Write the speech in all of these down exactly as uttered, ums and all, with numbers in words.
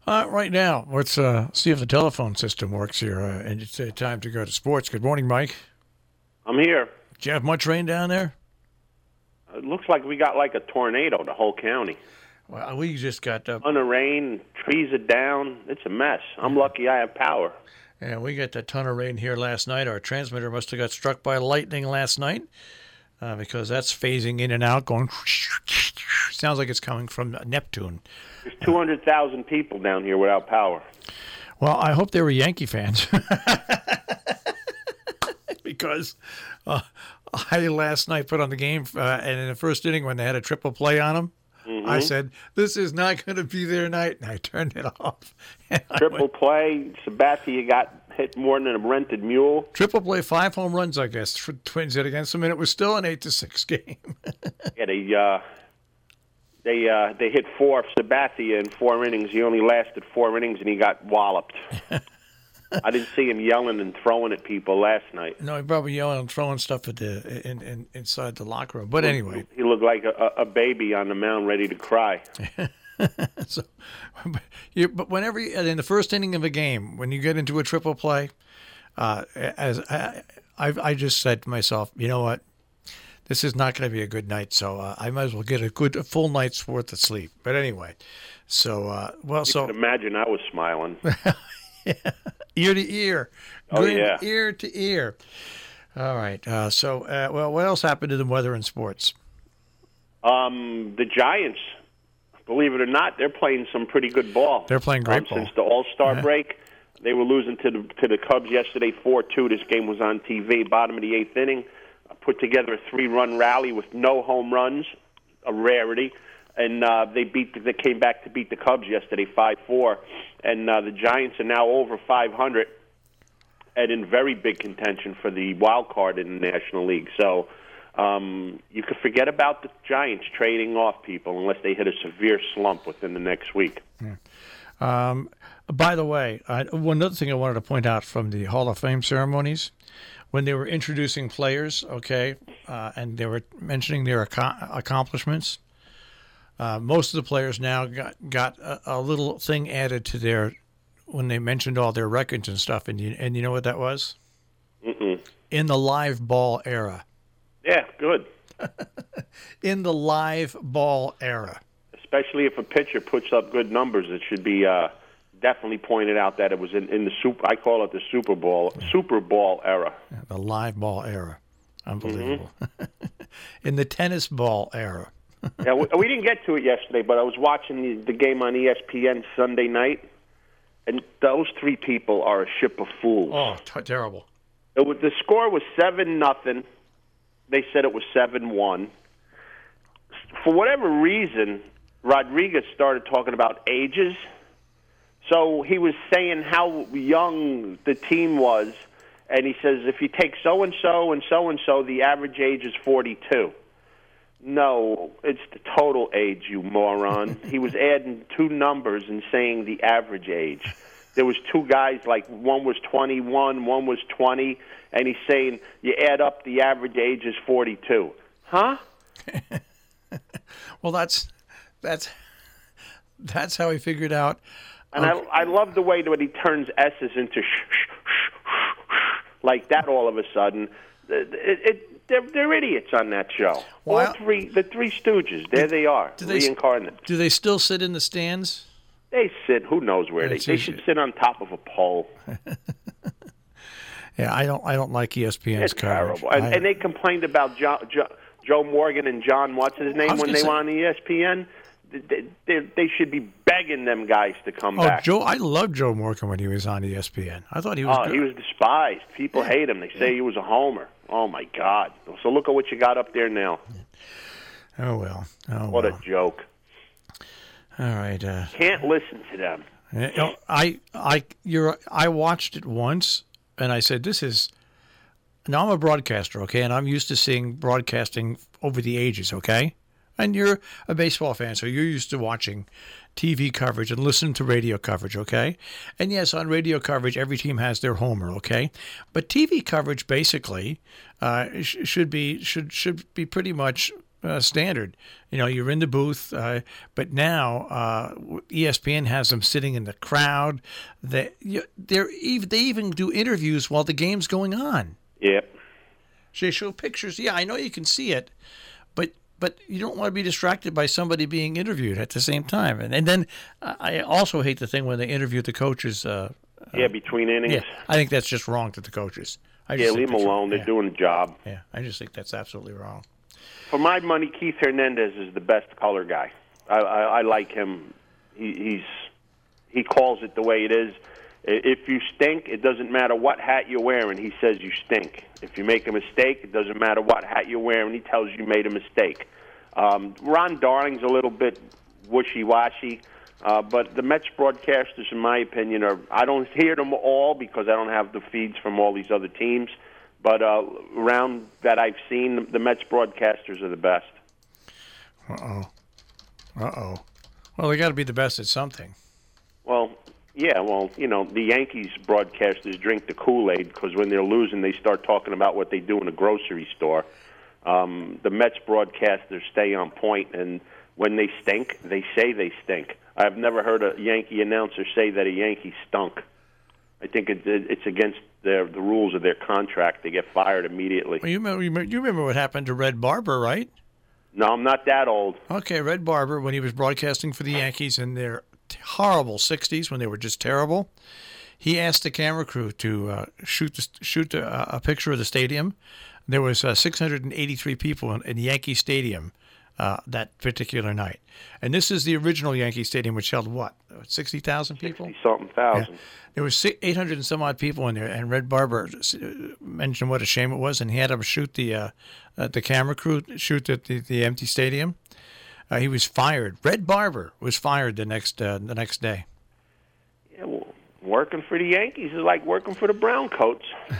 Uh, right now, let's uh, see if the telephone system works here. Uh, and it's uh, time to go to sports. Good morning, Mike. I'm here. Did you have much rain down there? It looks like we got like a tornado, the whole county. Well, we just got up. Ton of rain, trees are down. It's a mess. I'm lucky I have power. And we got a ton of rain here last night. Our transmitter must have got struck by lightning last night uh, because that's phasing in and out, going. Sounds like it's coming from Neptune. There's two hundred thousand people down here without power. Well, I hope they were Yankee fans. Because uh, I last night put on the game, uh, and in the first inning when they had a triple play on them, mm-hmm. I said, this is not going to be their night, and I turned it off. Triple went, play, Sabathia got hit more than a rented mule. Triple play, five home runs, I guess, for Twins hit against them, and it was still an eight to six game. yeah, they, uh, they, uh, they hit four of Sabathia in four innings. He only lasted four innings, and he got walloped. I didn't see him yelling and throwing at people last night. No, he probably yelling and throwing stuff at the in, in, inside the locker room. But anyway, he looked like a, a baby on the mound, ready to cry. so, but, you, but whenever you, in the first inning of a game, when you get into a triple play, uh, as I, I, I just said to myself, you know what, this is not going to be a good night, so uh, I might as well get a good a full night's worth of sleep. But anyway, so uh, well, you so can imagine I was smiling. Yeah. Ear to ear. Oh, Grin, yeah. Ear to ear. All right. Uh, so, uh, well, what else happened to the weather and sports? Um, the Giants, believe it or not, they're playing some pretty good ball. They're playing great um, ball. Since the All-Star yeah. break, they were losing to the to the Cubs yesterday four two. This game was on T V. Bottom of the eighth inning, put together a three-run rally with no home runs, a rarity. And uh, they beat. They came back to beat the Cubs yesterday, five four. And uh, the Giants are now over five hundred and in very big contention for the wild card in the National League. So um, you could forget about the Giants trading off people unless they hit a severe slump within the next week. Yeah. Um, by the way, I, one other thing I wanted to point out from the Hall of Fame ceremonies, when they were introducing players, okay, uh, and they were mentioning their ac- accomplishments, Uh, most of the players now got got a, a little thing added to their when they mentioned all their records and stuff. And you and you know what that was? Mm-mm. In the live ball era. Yeah, good. In the live ball era. Especially if a pitcher puts up good numbers, it should be uh, definitely pointed out that it was in, in the super. I call it the Super Bowl Super Bowl era. Yeah, the live ball era. Unbelievable. Mm-hmm. In the tennis ball era. yeah, we, we didn't get to it yesterday, but I was watching the, the game on E S P N Sunday night, and those three people are a ship of fools. Oh, t- terrible! It was, the score was seven nothing. They said it was seven one. For whatever reason, Rodriguez started talking about ages. So he was saying how young the team was, and he says if you take so and so and so and so, the average age is forty-two. No, it's the total age, you moron. He was adding two numbers and saying the average age. There was two guys, like one was twenty-one, one was twenty, and he's saying you add up the average age is forty-two. Huh? Well, that's that's that's how he figured out. And okay. I I love the way that he turns S's into sh, sh, sh, sh, like that all of a sudden. It, it, They're, they're idiots on that show. Well, All three, the Three Stooges, there they are, do they, reincarnate. Do they still sit in the stands? They sit, who knows where they, they should sit on top of a pole. Yeah, I don't, I don't like E S P N's it's coverage. terrible. And, I, and they complained about Joe, Joe, Joe Morgan and John, what's his name, when they say, were on E S P N. They, they, they should be begging them guys to come oh, back. Joe, I loved Joe Morgan when he was on E S P N. I thought he was Oh, good. he was despised. People yeah. hate him. They say yeah. he was a homer. Oh, my God. So look at what you got up there now. Oh, well. Oh, what well. a joke. All right. Uh, Can't listen to them. You know, I, I, you're, I watched it once, and I said, this is... Now, I'm a broadcaster, okay, and I'm used to seeing broadcasting over the ages, okay? And you're a baseball fan, so you're used to watching T V coverage and listening to radio coverage, okay? And yes, on radio coverage, every team has their homer, okay? But T V coverage basically uh, sh- should be should should be pretty much uh, standard. You know, you're in the booth, uh, but now uh, E S P N has them sitting in the crowd. They they're even they even do interviews while the game's going on. Yep. So they show pictures. Yeah, I know you can see it, but but you don't want to be distracted by somebody being interviewed at the same time. And and then uh, I also hate the thing when they interview the coaches. Uh, yeah, between innings. Yeah, I think that's just wrong to the coaches. I yeah, just leave them alone. They're yeah. doing the job. Yeah, I just think that's absolutely wrong. For my money, Keith Hernandez is the best color guy. I, I, I like him. He, he's he calls it the way it is. If you stink, it doesn't matter what hat you're wearing. He says you stink. If you make a mistake, it doesn't matter what hat you're wearing. He tells you you made a mistake. Um, Ron Darling's a little bit wishy-washy, uh, but the Mets broadcasters, in my opinion, are. I don't hear them all because I don't have the feeds from all these other teams. But uh, around that I've seen, the Mets broadcasters are the best. Uh-oh. Uh-oh. Well, they got to be the best at something. Well, yeah, well, you know, the Yankees broadcasters drink the Kool-Aid because when they're losing, they start talking about what they do in a grocery store. Um, the Mets broadcasters stay on point, and when they stink, they say they stink. I've never heard a Yankee announcer say that a Yankee stunk. I think it, it, it's against their, the rules of their contract. They get fired immediately. Well, you remember, you remember what happened to Red Barber, right? No, I'm not that old. Okay, Red Barber, when he was broadcasting for the Yankees in their horrible sixties, when they were just terrible, he asked the camera crew to uh, shoot the, shoot the, uh, a picture of the stadium. There was uh, six hundred eighty-three people in, in Yankee Stadium uh, that particular night. And this is the original Yankee Stadium, which held what, sixty thousand people? sixty-something thousand. Yeah. There was eight hundred and some odd people in there, and Red Barber mentioned what a shame it was, and he had them shoot the uh, uh, the camera crew, shoot the, the, the empty stadium. Uh, he was fired. Red Barber was fired the next uh, the next day. Yeah, well, working for the Yankees is like working for the Browncoats.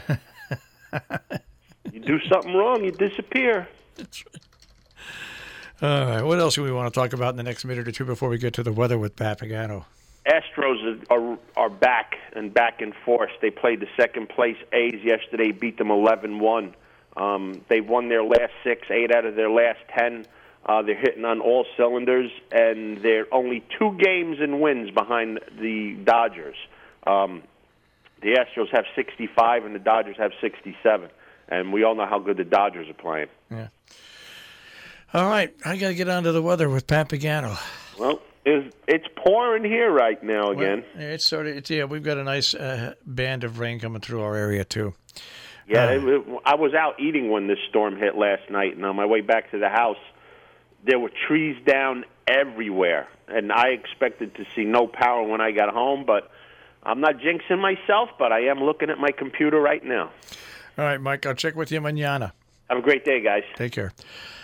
You do something wrong, you disappear. That's right. All right. What else do we want to talk about in the next minute or two before we get to the weather with Pat Pagano? Astros are are back and back in force. They played the second place A's yesterday, beat them eleven one. Um, they've won their last six, eight out of their last ten. Uh, they're hitting on all cylinders, and they're only two games and wins behind the Dodgers. Um, the Astros have sixty-five, and the Dodgers have sixty-seven. And we all know how good the Dodgers are playing. Yeah. All right, I got to get on to the weather with Pat Pagano. Well, it's, it's pouring here right now again. Well, it's sort of, it's, yeah, we've got a nice uh, band of rain coming through our area, too. Yeah, uh, it, it, I was out eating when this storm hit last night, and on my way back to the house, there were trees down everywhere. And I expected to see no power when I got home, but I'm not jinxing myself, but I am looking at my computer right now. All right, Mike, I'll check with you mañana. Have a great day, guys. Take care.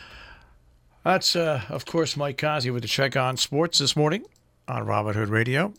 That's, uh, of course, Mike Kazi with the Check on Sports this morning on Robert Hood Radio.